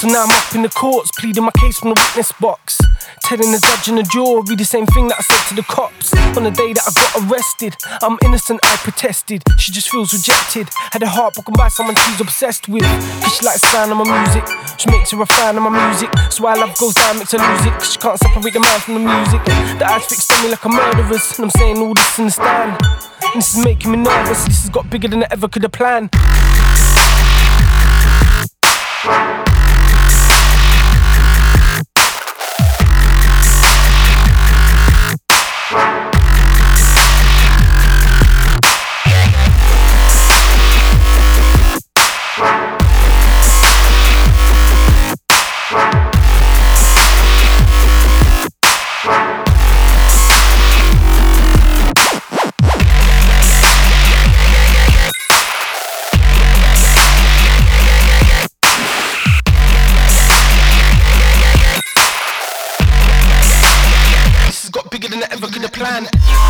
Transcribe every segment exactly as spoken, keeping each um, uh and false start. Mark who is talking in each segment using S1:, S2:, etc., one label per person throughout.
S1: So now I'm up in the courts, pleading my case from the witness box, telling the judge and the jury the same thing that I said to the cops. On the day that I got arrested, I'm innocent, I protested. She just feels rejected, had her heart broken by someone she's obsessed with. Cause she likes the sound of my music, which makes her a fan of my music. So why love goes down makes her lose it, cause she can't separate the man from the music. The eyes fixed on me like a murderer's, and I'm saying all this in the stand. And this is making me nervous, this has got bigger than I ever could have planned. Got bigger than I ever could have planned.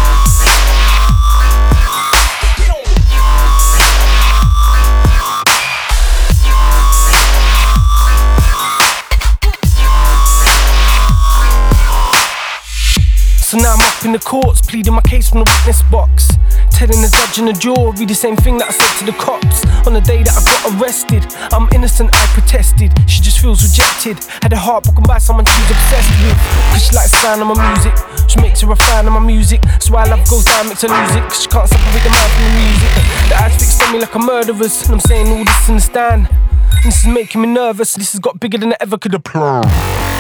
S1: So now I'm up in the courts, pleading my case from the witness box, telling the judge and the jury the same thing that I said to the cops. On the day that I got arrested, I'm innocent, I protested. She just feels rejected, had her heart broken by someone she's obsessed with. Cause she likes the sound of my music, which makes her a fan of my music. So why love goes down makes her lose it, cause she can't separate the man from the music. The eyes fixed on me like a murderer's, and I'm saying all this in the stand. And this is making me nervous, this has got bigger than I ever could have planned.